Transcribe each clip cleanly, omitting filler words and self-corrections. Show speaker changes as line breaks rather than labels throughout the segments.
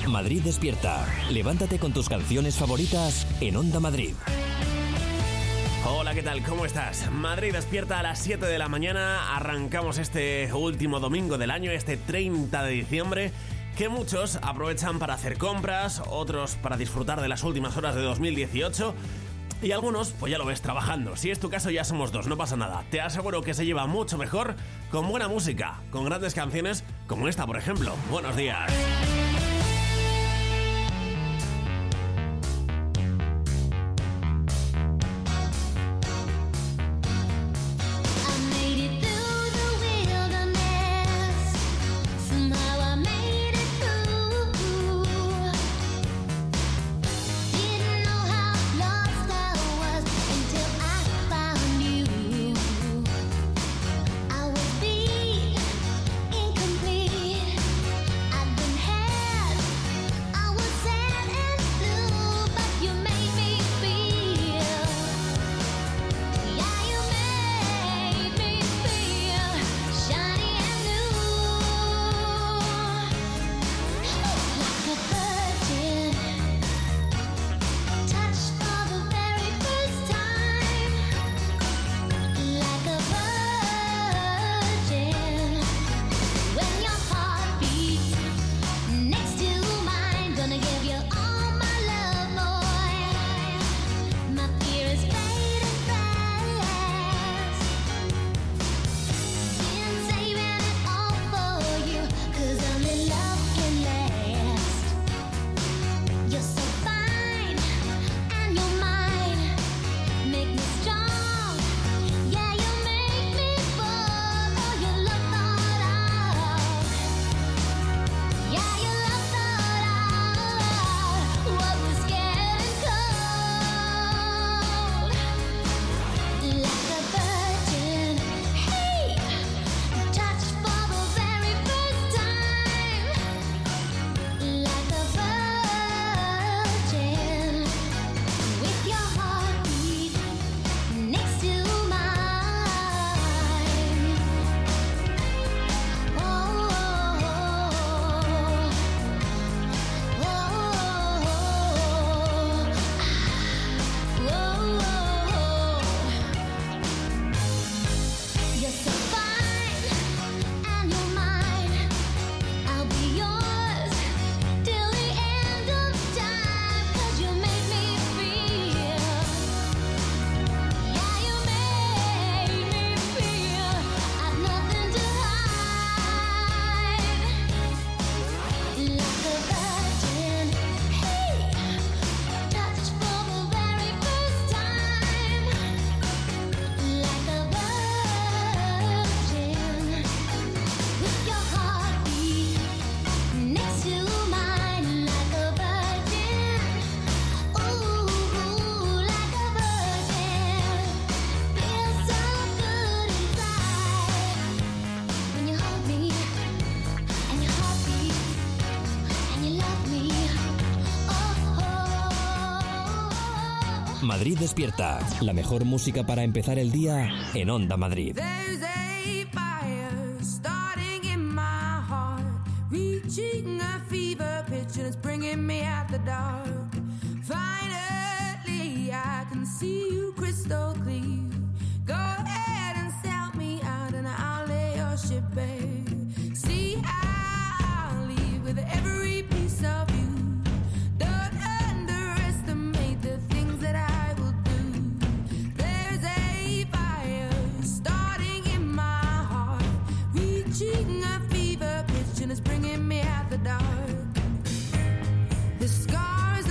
Madrid Despierta. Levántate con tus canciones favoritas en Onda Madrid.
Hola, ¿qué tal? ¿Cómo estás? Madrid Despierta a las 7 de la mañana. Arrancamos este último domingo del año, este 30 de diciembre, que muchos aprovechan para hacer compras, otros para disfrutar de las últimas horas de 2018 y algunos, pues ya lo ves, trabajando. Si es tu caso, ya somos dos, no pasa nada. Te aseguro que se lleva mucho mejor con buena música, con grandes canciones como esta, por ejemplo. Buenos días.
Madrid Despierta, la mejor música para empezar el día en Onda Madrid.
The scars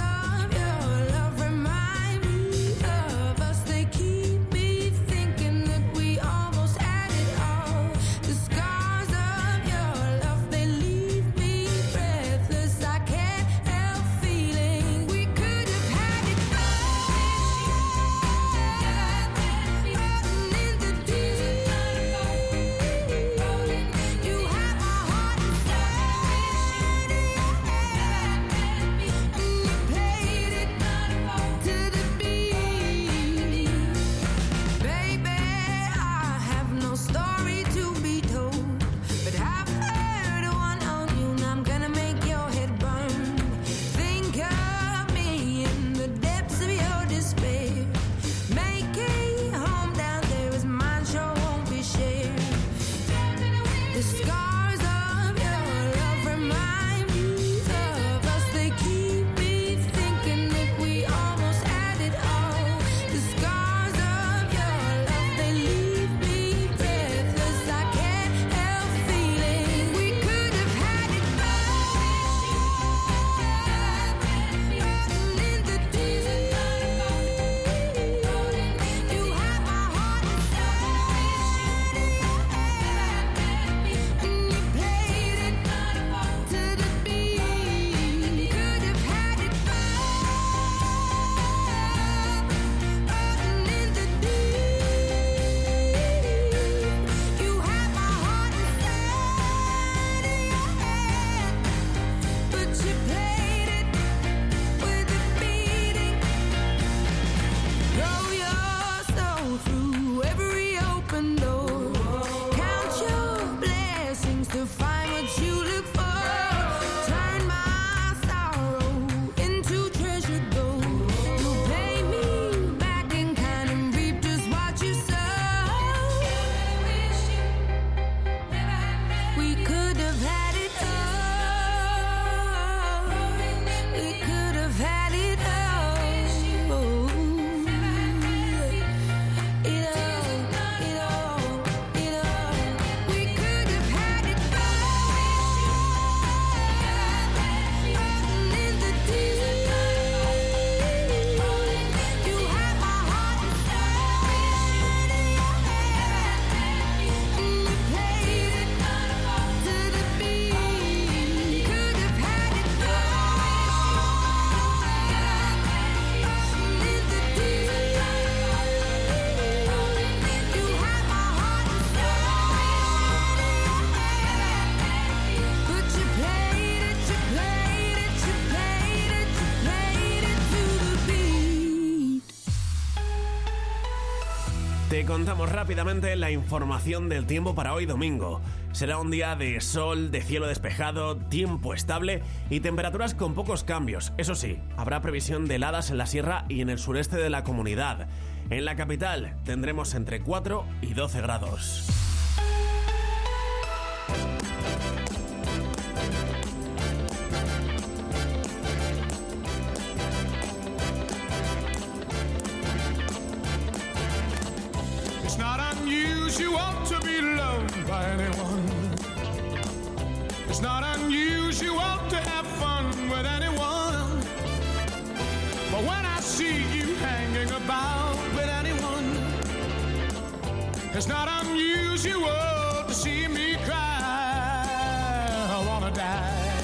Te contamos rápidamente la información del tiempo para hoy domingo. Será un día de sol, de cielo despejado, tiempo estable y temperaturas con pocos cambios. Eso sí, habrá previsión de heladas en la sierra y en el sureste de la comunidad. En la capital tendremos entre 4 y 12 grados.
It's not unusual to be loved by anyone. It's not unusual to have fun with anyone. But when I see you hanging about with anyone, it's not unusual to see me cry. I wanna die.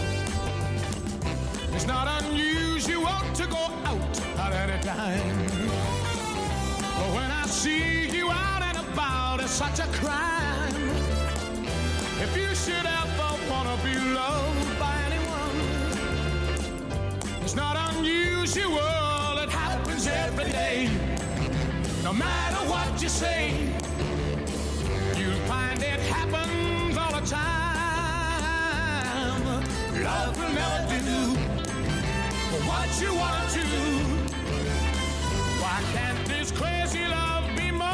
It's not unusual to go out at any time. But when I see you out and about, it's such a crime. If you should ever wanna be loved by anyone, it's not unusual, it happens every day. No matter what you say, you'll find it happens all the time. Love will never do what you want to. Why can't this crazy love be more?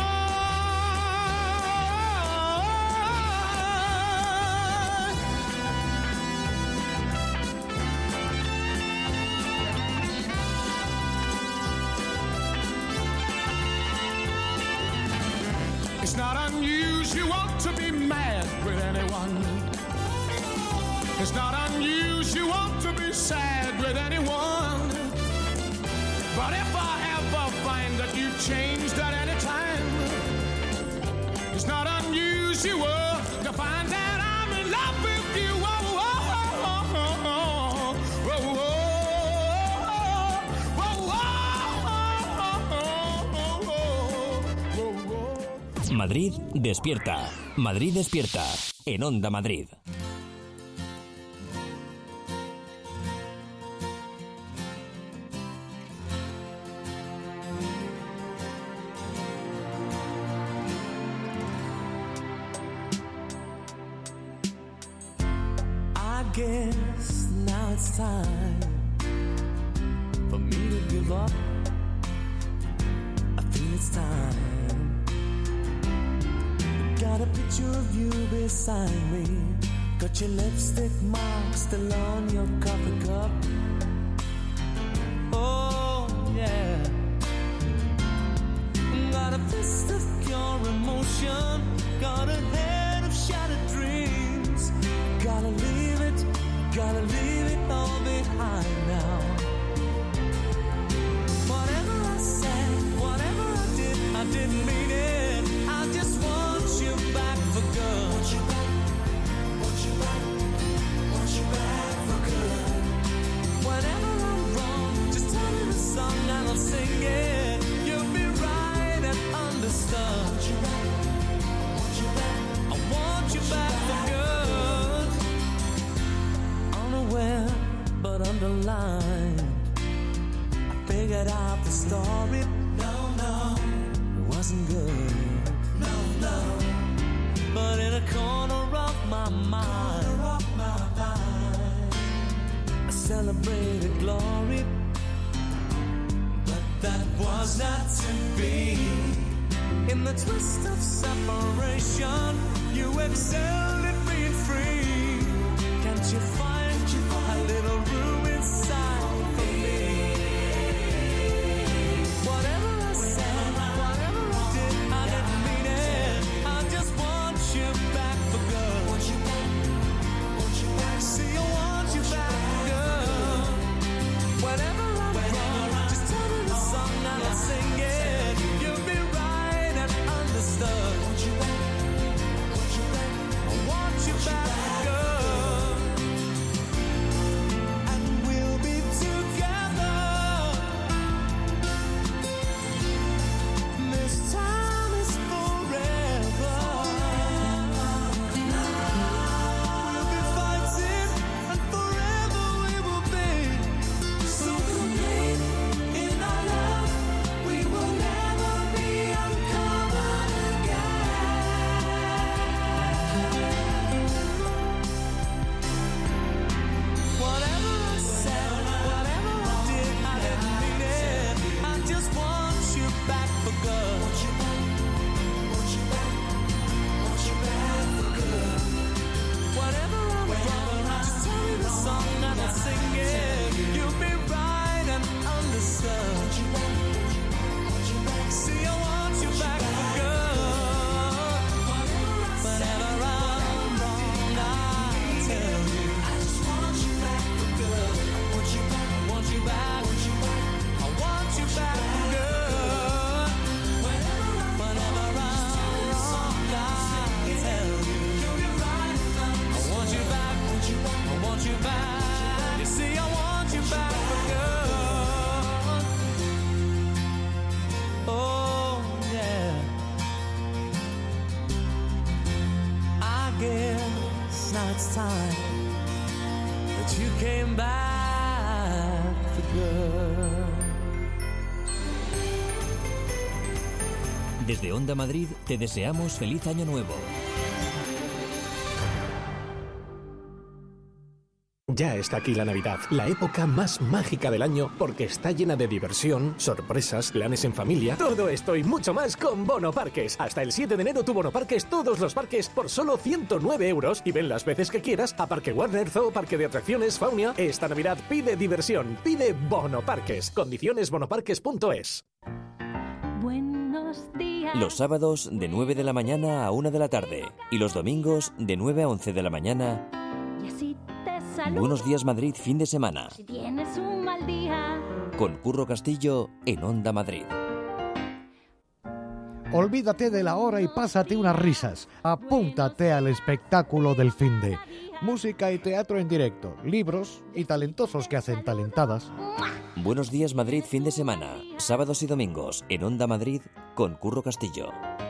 It's not unusual to be mad with anyone. It's not unusual to be sad with anyone. But if I ever find that you've changed at any time, it's not unusual to find that I'm in love with you. Whoa, whoa, whoa, whoa, whoa, whoa, whoa.
Madrid despierta. Madrid despierta. En Onda Madrid.
I guess now it's time for me to give up. I feel it's time. Got a picture of you beside me. Got your lipstick mark still on your coffee cup. Oh yeah. Got a fist of pure emotion. Got a head of shattered dreams. Gotta leave it all behind now. Whatever I said, whatever I did, I didn't mean it. I just want you back for good. Want you back for good. Whenever I'm wrong, just tell me the song and I'll sing it. You'll be right and understood. Want you back. I want you back for good. Unaware but underlined, I figured out the story. No, it wasn't good. No, but in a corner of my mind, I celebrated glory. But that was not to be. In the twist of separation, you excelled at being free. Can't you find a little room inside for me? Whatever I said, whatever I did, I didn't mean it. I just want you back for good. Want you back. See, I want you back for good. Whenever I'm wrong, just tell me the song and I'll sing it. You'll be right and understood. Want you back. I want you back for good.
Desde Onda Madrid te deseamos feliz año nuevo.
Ya está aquí la Navidad, la época más mágica del año, porque está llena de diversión, sorpresas, planes en familia. Todo esto y mucho más con Bono Parques. Hasta el 7 de enero tu Bono Parques, todos los parques por solo 109 euros y ven las veces que quieras a Parque Warner, Zoo, Parque de Atracciones, Faunia. Esta Navidad pide diversión, pide Bono Parques. Condiciones bonoparques.es.
Buenos días.
Los sábados de 9 de la mañana a 1 de la tarde y los domingos de 9 a 11 de la mañana.
Y así te saludo.
Buenos días Madrid, fin de semana.
Si tienes un mal día.
Con Curro Castillo en Onda Madrid.
Olvídate de la hora y pásate unas risas. Apúntate al espectáculo del finde. Música y teatro en directo, libros y talentosos que hacen talentadas.
Buenos días Madrid, fin de semana. Sábados y domingos en Onda Madrid con Curro Castillo.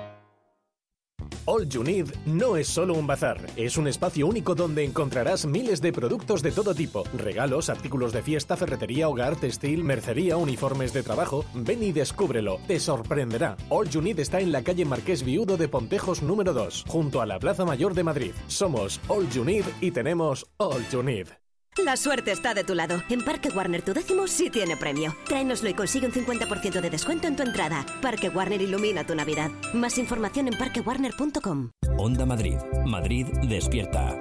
All You Need no es solo un bazar, es un espacio único donde encontrarás miles de productos de todo tipo, regalos, artículos de fiesta, ferretería, hogar, textil, mercería, uniformes de trabajo. Ven y descúbrelo, te sorprenderá. All You Need está en la calle Marqués Viudo de Pontejos número 2, junto a la Plaza Mayor de Madrid. Somos All You Need y tenemos All You Need.
La suerte está de tu lado. En Parque Warner tu décimo sí tiene premio. Tráenoslo y consigue un 50% de descuento en tu entrada. Parque Warner ilumina tu Navidad. Más información en parquewarner.com.
Onda Madrid. Madrid despierta.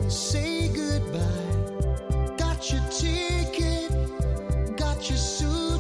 Say goodbye. Got your ticket, got your suit.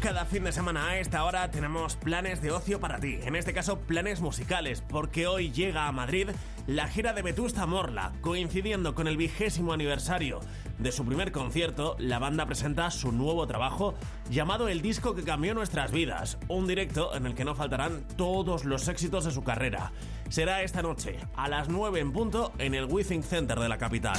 cada fin de semana a esta hora tenemos planes de ocio para ti. En este caso, planes musicales, porque hoy llega a Madrid la gira de Vetusta Morla. Coincidiendo con el 20º aniversario de su primer concierto, la banda presenta su nuevo trabajo llamado El disco que cambió nuestras vidas. Un directo en el que no faltarán todos los éxitos de su carrera. Será esta noche, a las 9 en punto, en el WeThink Center de la capital.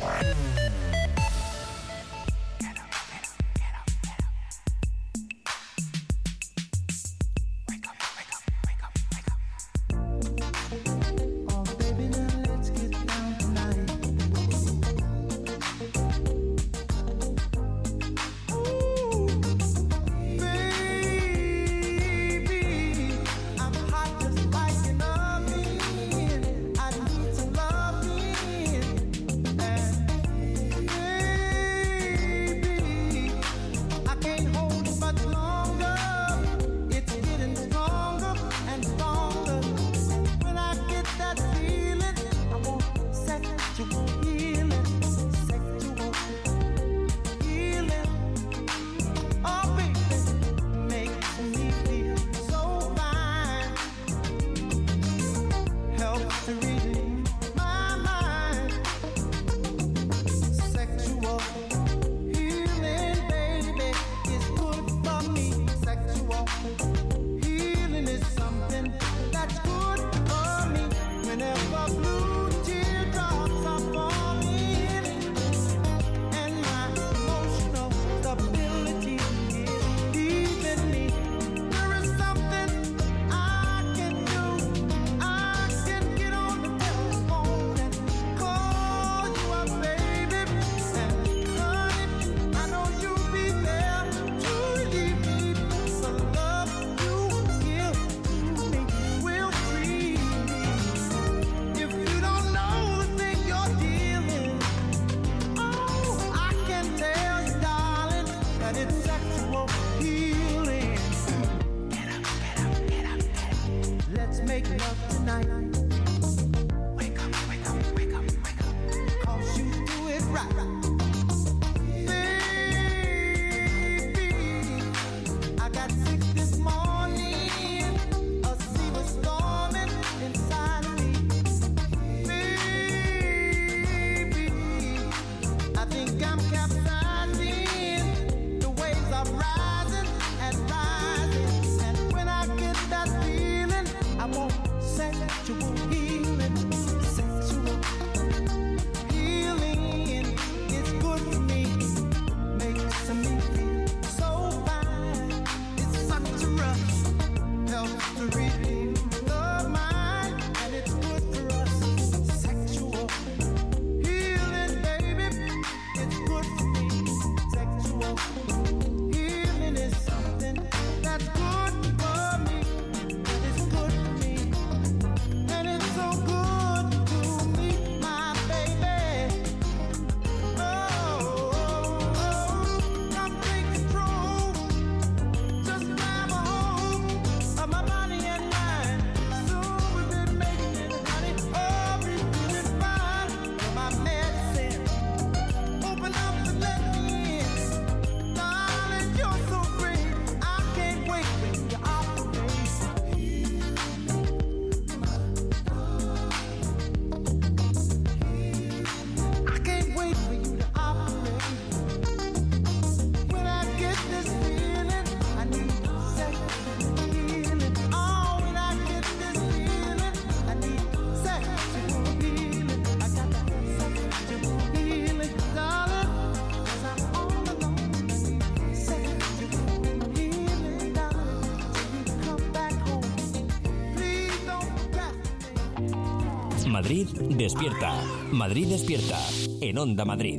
Madrid despierta. Madrid despierta. En Onda Madrid.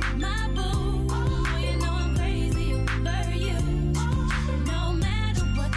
No matter what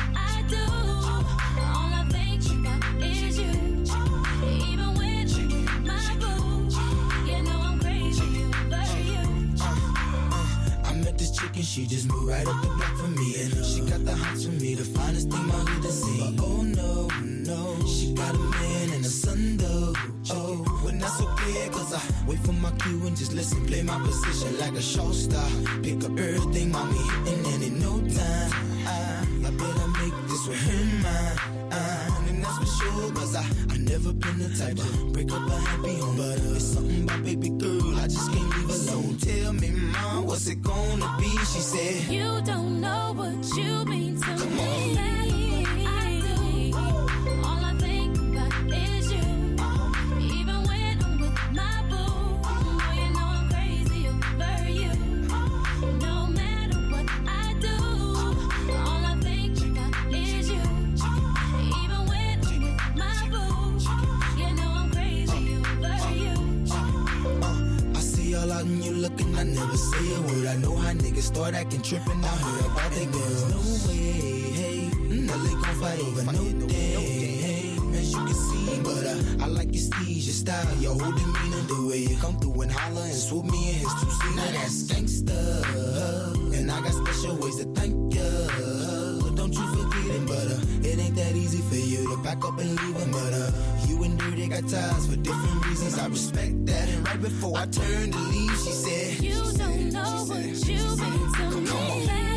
She just moved right up the block for me, and she got the hots for me, the finest thing my hood has seen. But oh no, no, she got a man and a son though. Oh, when that's okay, cause I wait for my cue and just listen, play my position like a show star. Pick up everything, mommy, and in no time, I better make this with him mine. And that's for sure, cause I never been the type to break up a happy home. But it's something about baby girl, I just can't leave alone. Tell me, mom, what's it gonna be? She said,
you don't know what you mean to
come
me.
on. And you looking, I never say a word. I know how niggas start acting trippin'. I heard about they girls. No way, hey, no they gon' fight over no day, hey, as you can see. But I like your steez, your style, your whole demeanor, the way you come through and holler and swoop me in his two-seater. Now that's gangsta, and I got special ways to thank ya. Don't you forget it, but it ain't that easy for you to back up and leave him. But you and Dirty got ties for different reasons. I respect that. And right before I turned to leave, she said,
you don't know what you mean to me.
Come on.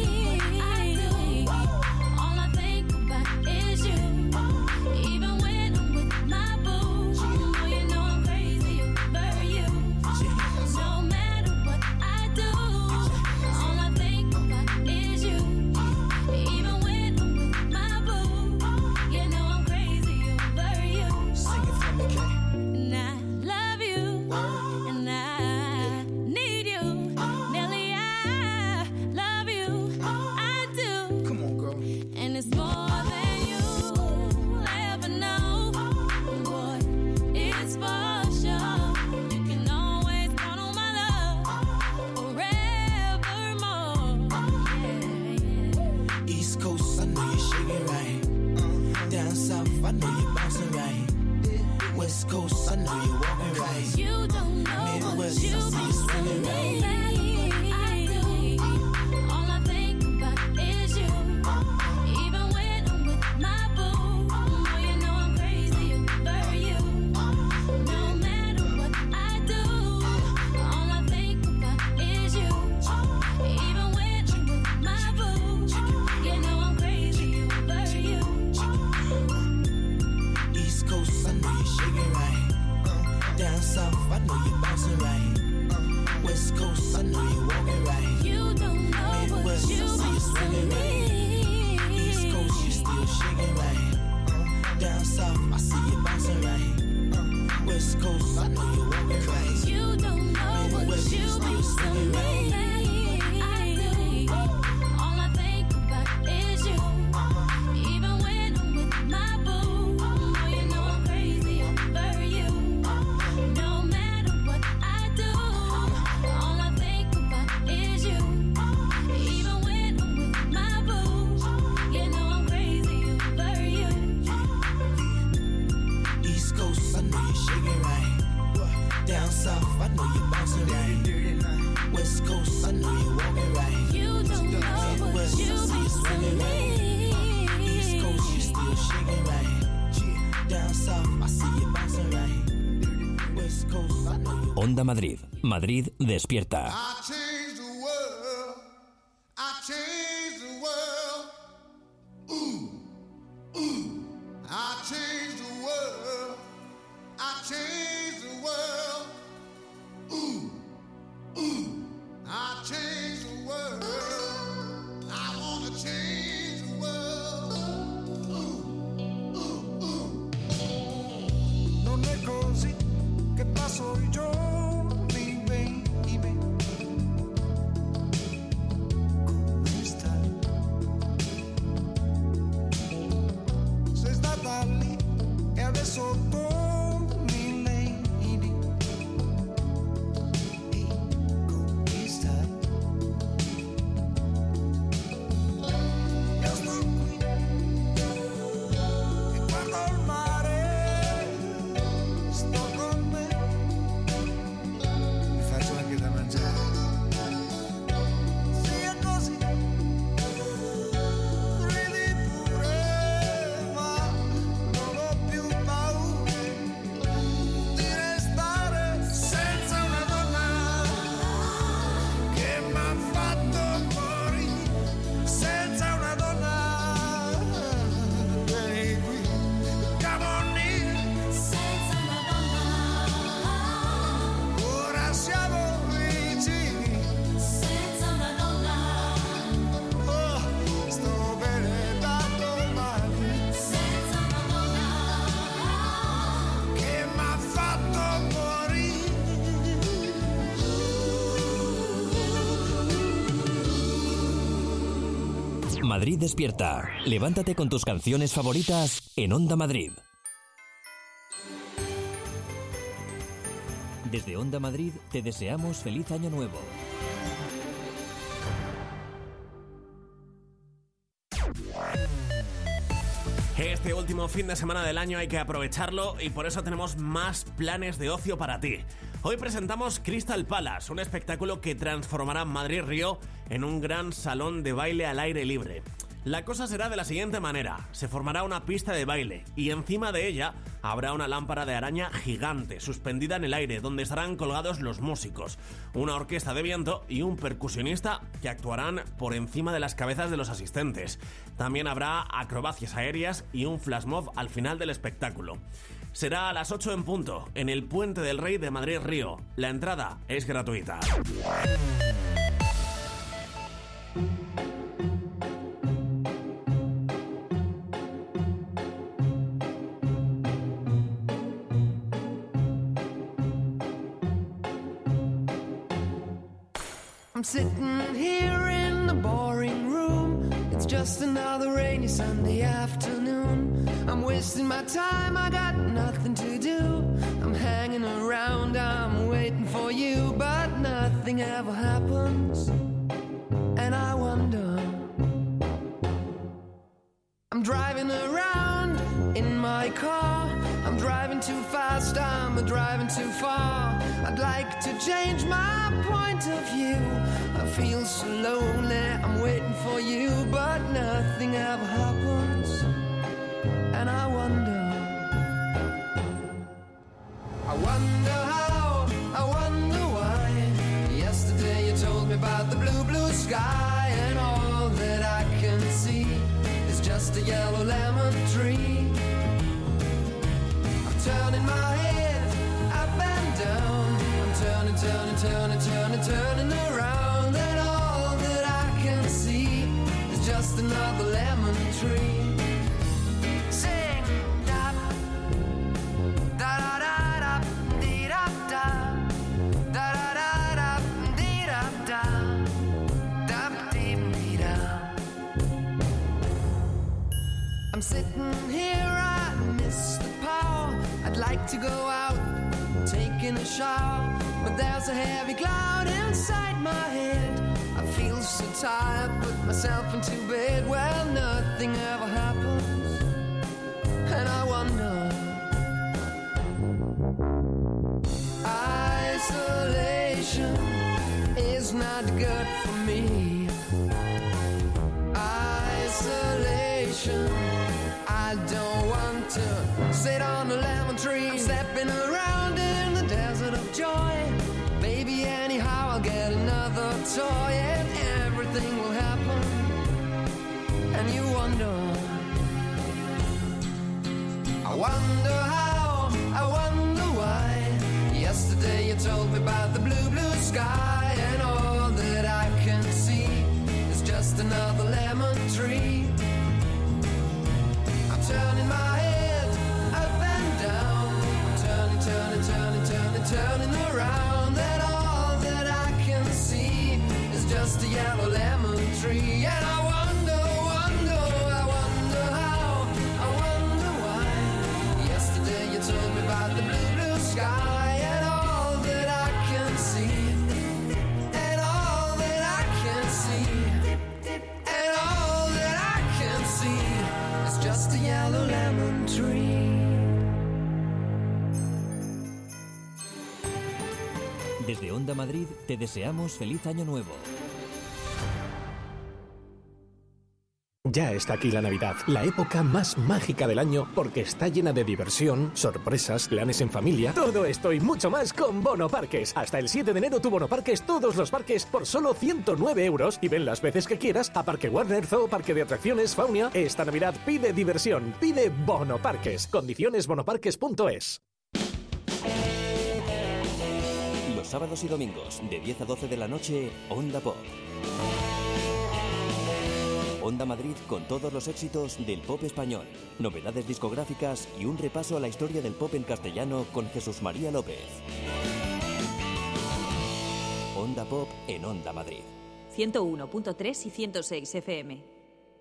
Onda Madrid. Madrid despierta.
I changed the world. I changed the world. Ooh, ooh. I changed the world. I changed the world. Ooh, ooh. I changed the world. I wanna change the world. Ooh, ooh, ooh.
Non è così che passo i giorni, baby.
Madrid despierta. Levántate con tus canciones favoritas en Onda Madrid. Desde Onda Madrid te deseamos feliz año nuevo.
Este último fin de semana del año hay que aprovecharlo y por eso tenemos más planes de ocio para ti. Hoy presentamos Crystal Palace, un espectáculo que transformará Madrid-Río en un gran salón de baile al aire libre. La cosa será de la siguiente manera: se formará una pista de baile y encima de ella habrá una lámpara de araña gigante suspendida en el aire donde estarán colgados los músicos, una orquesta de viento y un percusionista que actuarán por encima de las cabezas de los asistentes. También habrá acrobacias aéreas y un flash mob al final del espectáculo. Será a las 8 en punto en el Puente del Rey de Madrid-Río. La entrada es gratuita.
I'm sitting here in the boring room. It's just another rainy Sunday afternoon. I'm wasting my time, I got nothing to do. I'm hanging around, I'm waiting for you, but nothing ever happens. And I wonder, I'm driving around in my car. I'm driving too fast, I'm driving too far. I'd like to change my point of view. I feel so lonely, I'm waiting for you, but nothing ever happens. And I wonder how, I wonder why. Yesterday you told me about the blue, blue sky, and all that I can see is just a yellow lemon tree. I'm turning my head up and down. I'm turning, turning, turning, turning, turning around, and all that I can see is just another lemon tree. Sing da da da da da dee da da da da da da dee da da da dee dee da. I'm sitting here, I miss the power. I'd like to go out, taking a shower, but there's a heavy cloud inside my head. I feel so tired, put myself into bed. Well, nothing ever happens, and I wonder. Isolation is not good for me. Isolation, I don't want to sit on a lemon tree. I'm stepping around in the desert of joy. Maybe anyhow I'll get another toy, and everything will happen. And you wonder, I wonder how, I wonder why. Yesterday you told me about the blue, blue sky, and all that I can see is just another lemon tree. I'm turning my head up and down. I'm turning, turning, turning, turning, turning around, and all that I can see is just a yellow lemon tree. And I wonder, wonder, I wonder how, I wonder why. Yesterday you told me about the blue, blue sky, and all that I can see, and all that I can see, and all that I can see is just a yellow lemon tree.
Desde Onda Madrid te deseamos feliz año nuevo.
Ya está aquí la Navidad, la época más mágica del año, porque está llena de diversión, sorpresas, planes en familia, todo esto y mucho más con Bono Parques. Hasta el 7 de enero tu Bono Parques, todos los parques por solo 109 euros y ven las veces que quieras a Parque Warner, Zoo, Parque de Atracciones, Faunia. Esta Navidad pide diversión, pide Bono Parques. Condiciones bonoparques.es.
Los sábados y domingos de 10 a 12 de la noche, Onda Pop. Onda Madrid con todos los éxitos del pop español, novedades discográficas y un repaso a la historia del pop en castellano con Jesús María López. Onda Pop en Onda Madrid.
101.3 y 106 FM.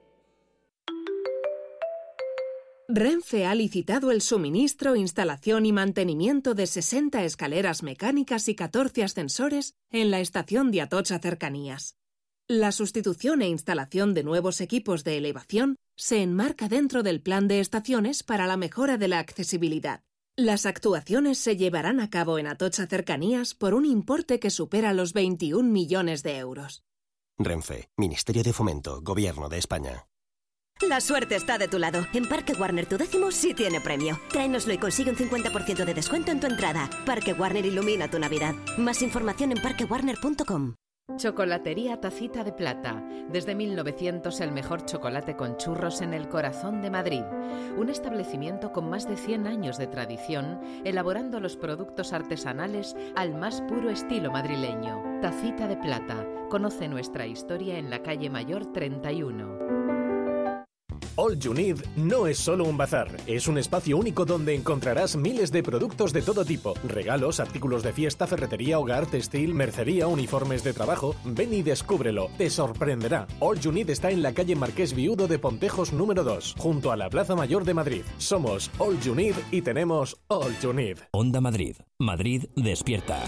Renfe ha licitado el suministro, instalación y mantenimiento de 60 escaleras mecánicas y 14 ascensores en la estación de Atocha Cercanías. La sustitución e instalación de nuevos equipos de elevación se enmarca dentro del plan de estaciones para la mejora de la accesibilidad. Las actuaciones se llevarán a cabo en Atocha Cercanías por un importe que supera los 21 millones de euros.
Renfe, Ministerio de Fomento, Gobierno de España.
La suerte está de tu lado. En Parque Warner tu décimo sí tiene premio. Tráenoslo y consigue un 50% de descuento en tu entrada. Parque Warner ilumina tu Navidad. Más información en parquewarner.com.
Chocolatería Tacita de Plata. Desde 1900 el mejor chocolate con churros en el corazón de Madrid. Un establecimiento con más de 100 años de tradición, elaborando los productos artesanales al más puro estilo madrileño. Tacita de Plata. Conoce nuestra historia en la calle Mayor 31.
All You Need no es solo un bazar, es un espacio único donde encontrarás miles de productos de todo tipo, regalos, artículos de fiesta, ferretería, hogar, textil, mercería, uniformes de trabajo. Ven y descúbrelo, te sorprenderá. All You Need está en la calle Marqués Viudo de Pontejos número 2, junto a la Plaza Mayor de Madrid. Somos All You Need y tenemos All You Need.
Onda Madrid. Madrid despierta.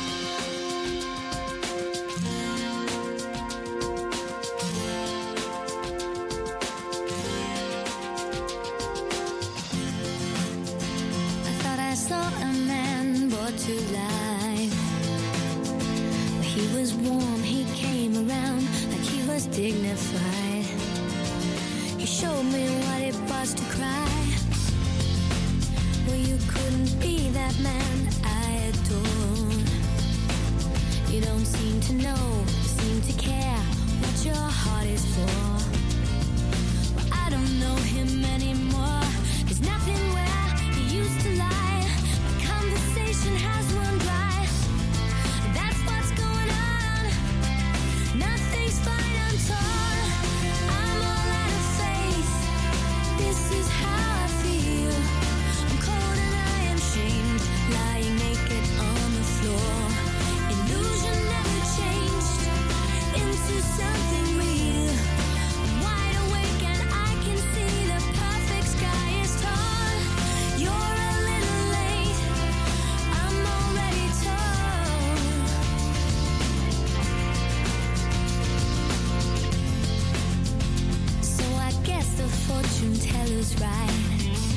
To life. He was warm, he came around like he was dignified. He showed me what it was to cry. Well, you couldn't be that man I adored. You don't seem to know, seem to care what your heart is for. Well, I don't know him anymore. There's nothing where he used to lie. Has run dry. That's what's going on. Nothing's fine, I'm torn. I'm all out of faith. This is how I feel. I'm cold and I am shamed, lying naked on the floor. Illusion never changed into something real. I'm wide awake and I can see the perfect sky is torn. You're a little late. The fortune teller's right.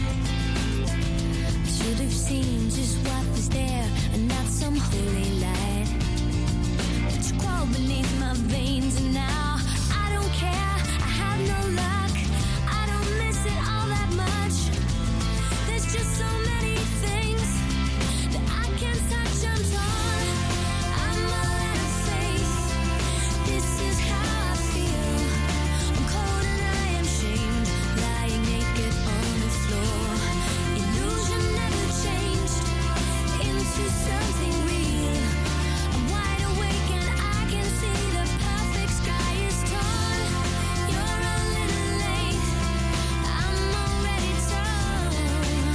I should have seen just what was there and not some holy light. But you crawl beneath my veins and now I don't care. I have no luck. I don't miss it all that much. There's just so many things that I can't touch. I'm torn. I'm all out of faith. This is how I feel. I'm cold and I am shamed, lying naked on the floor. Illusion never changed into something real. I'm wide awake and I can see the perfect sky is torn. You're a little late. I'm already torn.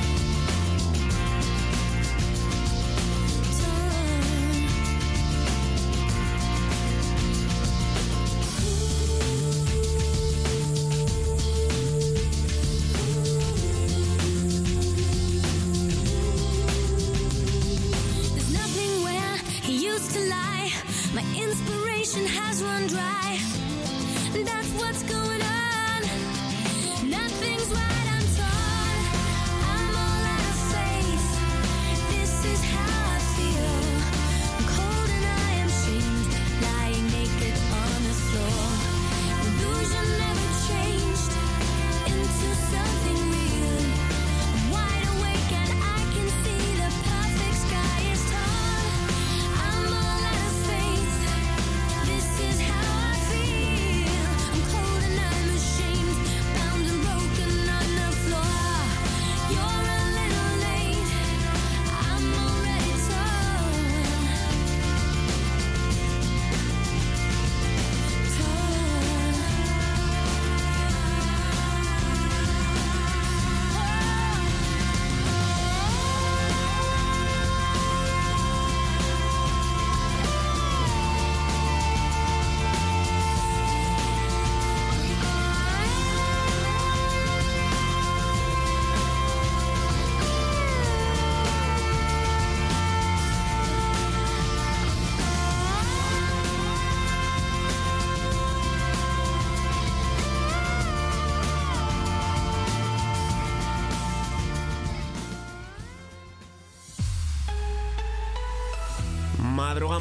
There's nothing where he used to lie. My inspiration has run dry. That's what's going on. Nothing's right, I'm torn. I'm all out of faith. This is how I feel. I'm cold and I am shamed, lying naked on the floor. Illusion never changed into something real. I'm wide awake and I can see the perfect sky is torn. I'm all out of faith. This is how I feel. I'm cold and I'm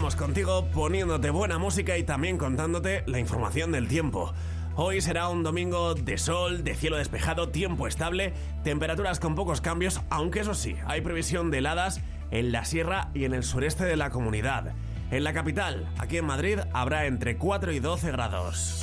estamos contigo poniéndote buena música y también contándote la información del tiempo. Hoy será un domingo de sol, de cielo despejado, tiempo estable, temperaturas con pocos cambios, aunque eso sí, hay previsión de heladas en la sierra y en el sureste de la comunidad. En la capital, aquí en Madrid, habrá entre 4 y 12 grados.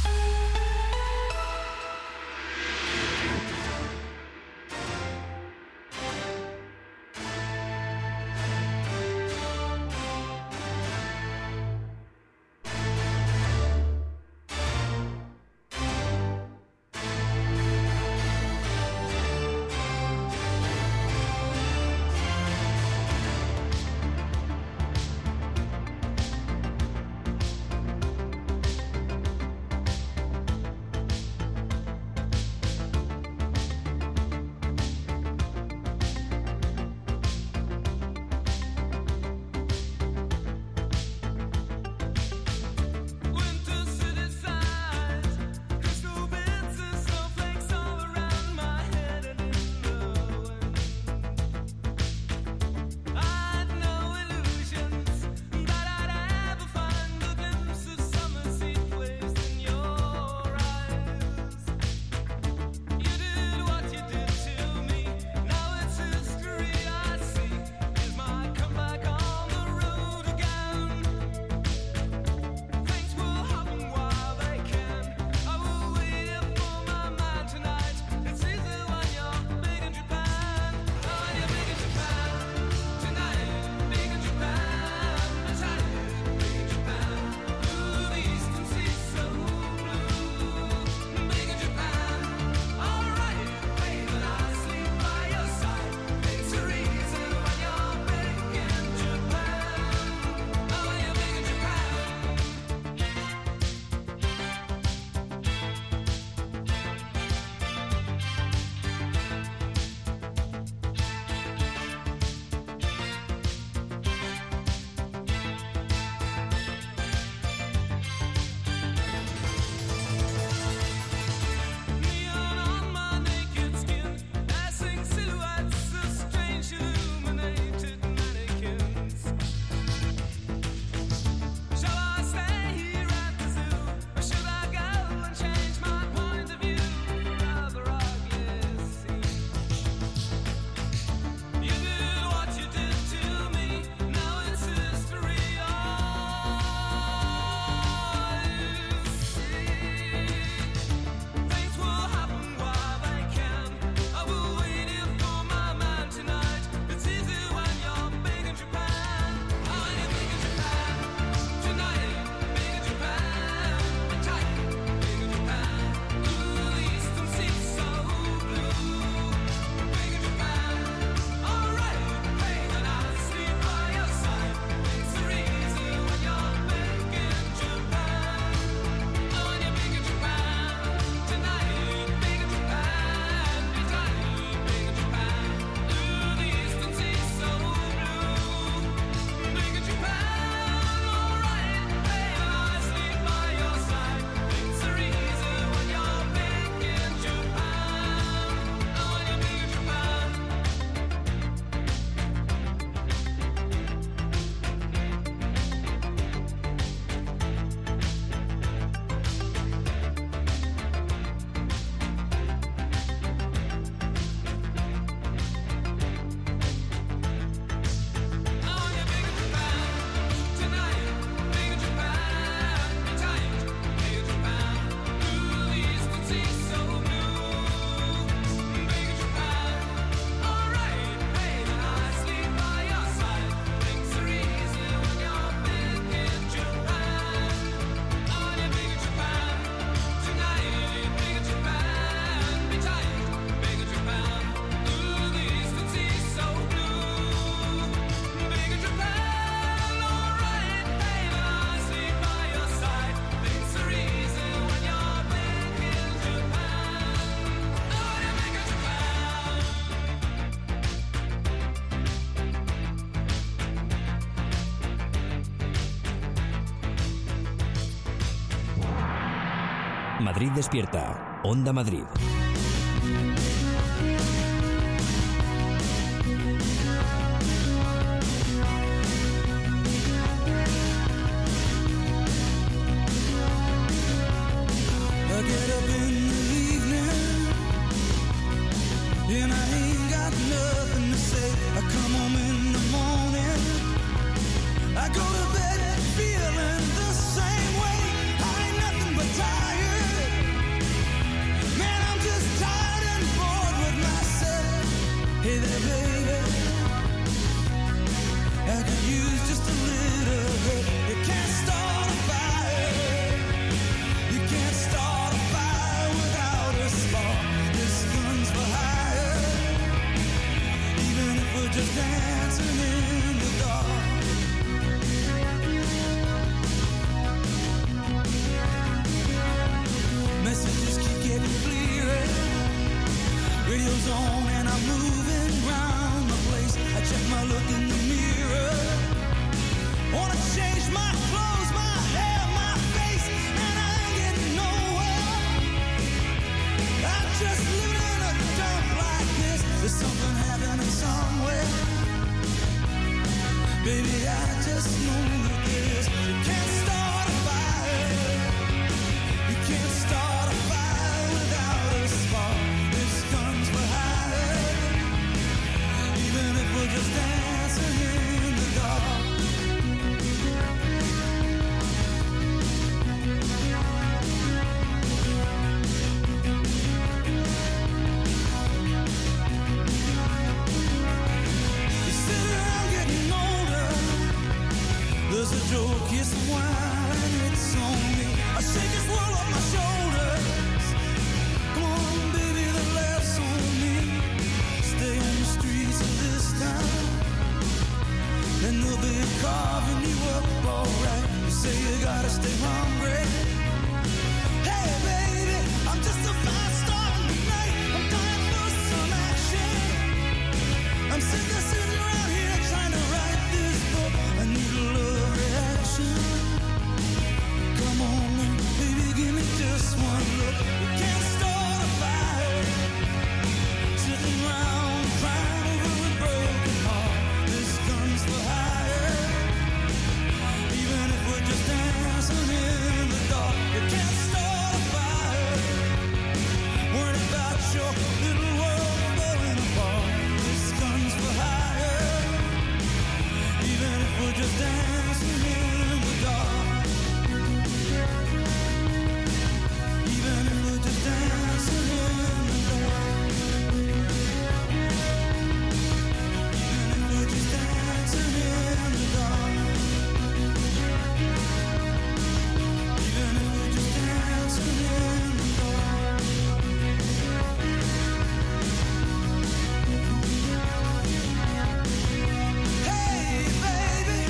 Madrid despierta. Onda Madrid.
a joke, it's wine, it's on me. I shake this world off my shoulders. Come on, baby, the laughs on me. Stay on the streets of this town, and they'll be carving you up alright. You say you gotta stay hungry. Hey, baby, I'm just a fast star tonight. I'm dying for some action. I'm sick of sitting around here trying to write this book. I need a love reaction. Come on, baby, give me just one look. We can't start a fire, sitting around crying over a broken heart. This gun's for hire, even if we're just dancing in the dark. We can't start a fire, worried about your little world falling apart. This gun's for hire, even if we're just dancing in the dark. Even if we're just dancing in the dark. Even if we're just dancing in the dark. Even if we're just dancing in the dark. Hey, baby.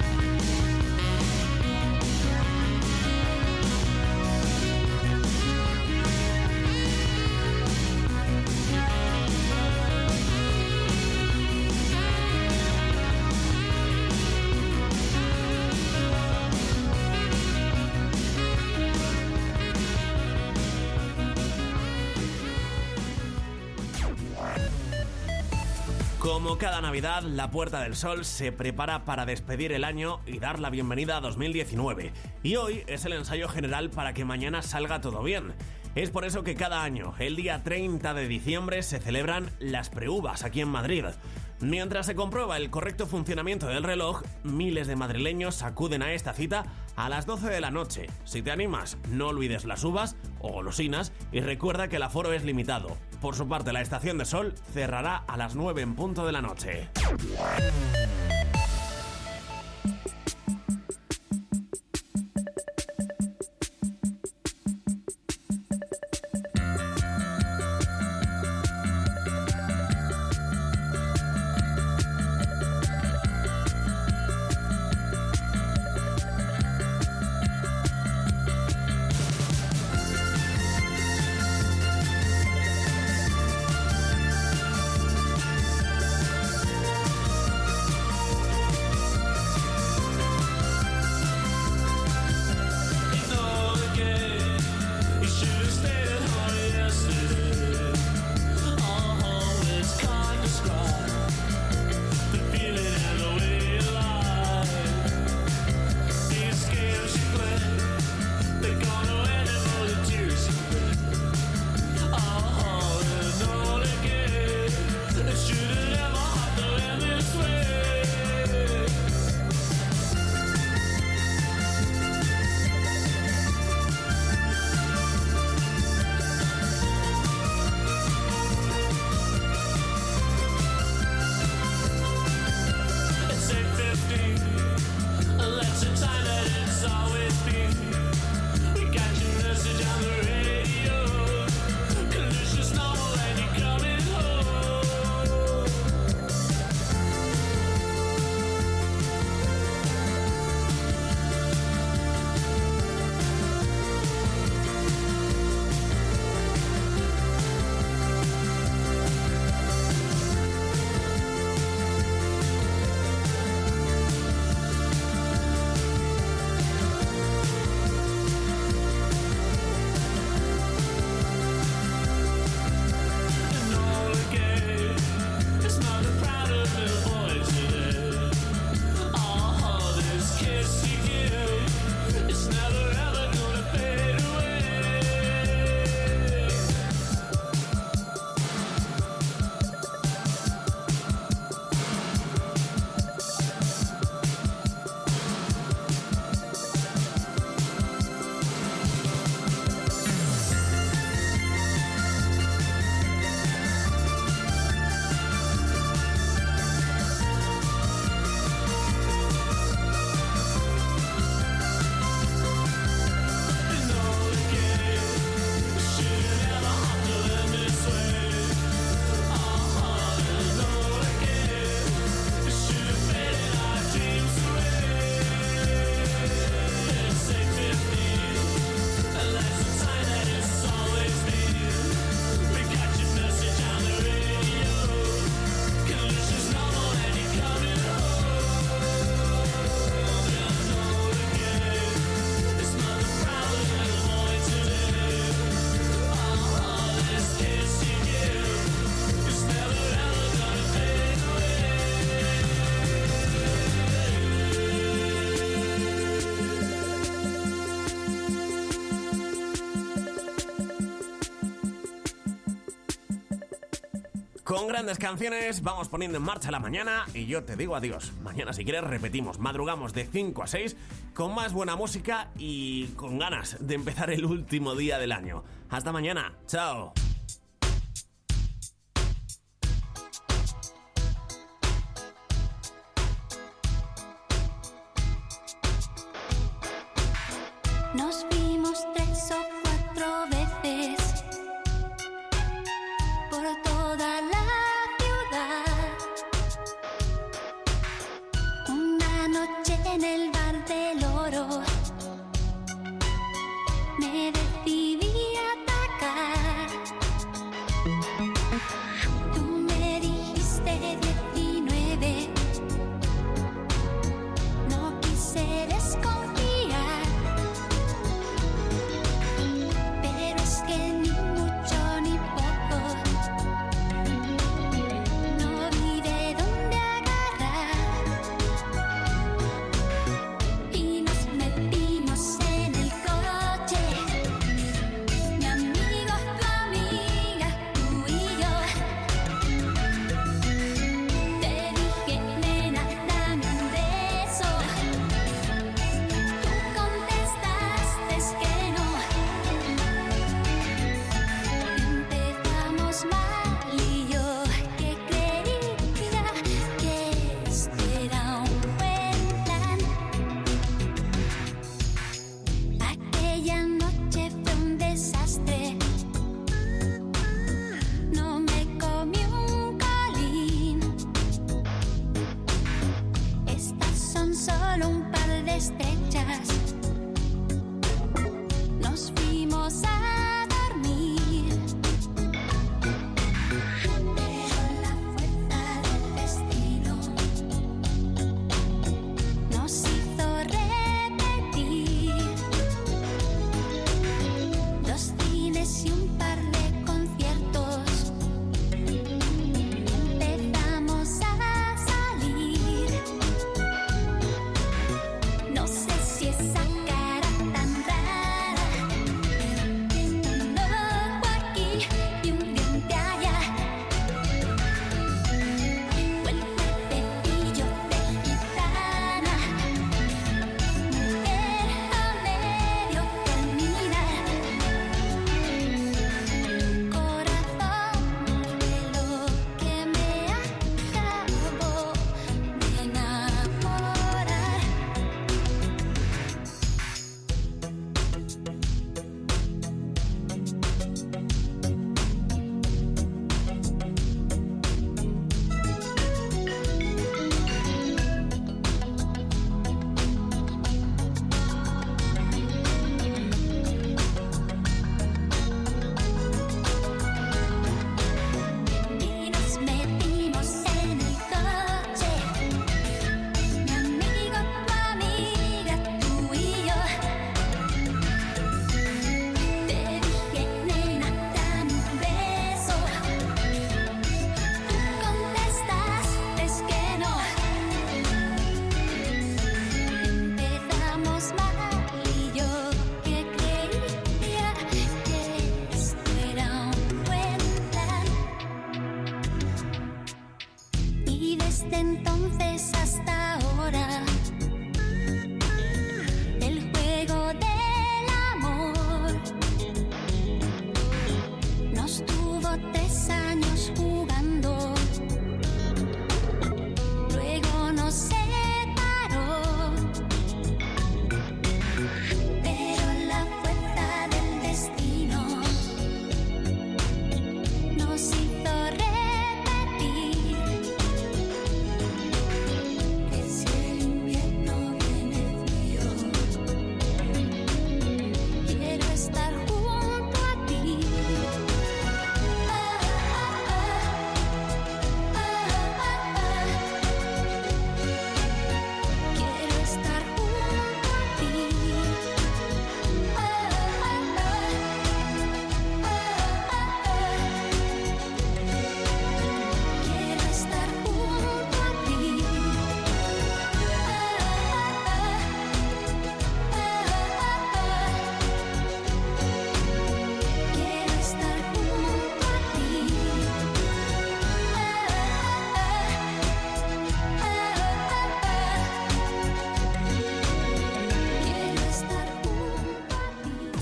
Como cada Navidad, la Puerta del Sol se prepara para despedir el año y dar la bienvenida a 2019. Y hoy es el ensayo general para que mañana salga todo bien. Es por eso que cada año, el día 30 de diciembre, se celebran las preuvas aquí en Madrid. Mientras se comprueba el correcto funcionamiento del reloj, miles de madrileños acuden a esta cita a las 12 de la noche. Si te animas, no olvides las uvas o golosinas y recuerda que el aforo es limitado. Por su parte, la Estación de Sol cerrará a las 9 en punto de la noche. Con grandes canciones vamos poniendo en marcha la mañana y yo te digo adiós. Mañana si quieres repetimos, madrugamos de 5 a 6 con más buena música y con ganas de empezar el último día del año. Hasta mañana, chao.
Nos vimos 3 o 4 veces por toda la ciudad. Una noche en el bar del Oro me decidí a atacar. Tú me dijiste 19, no quise desconfiar. Pero es que ni mucho ni poco, no vi de dónde agarrar y nos metimos.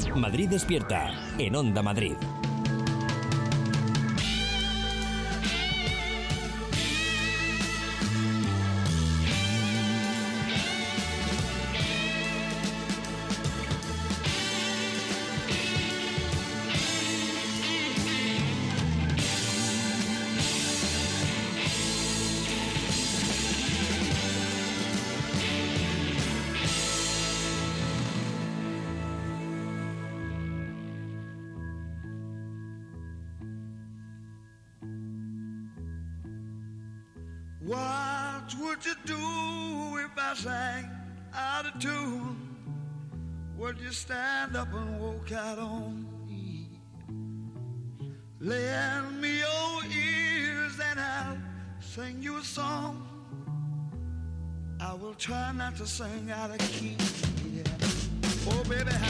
Madrid despierta, en Onda Madrid.
What would you do if I sang out of tune? Would you stand up and walk out on me? Lend me your ears and I'll sing you a song. I will try not to sing out of key. Yeah. Oh, baby,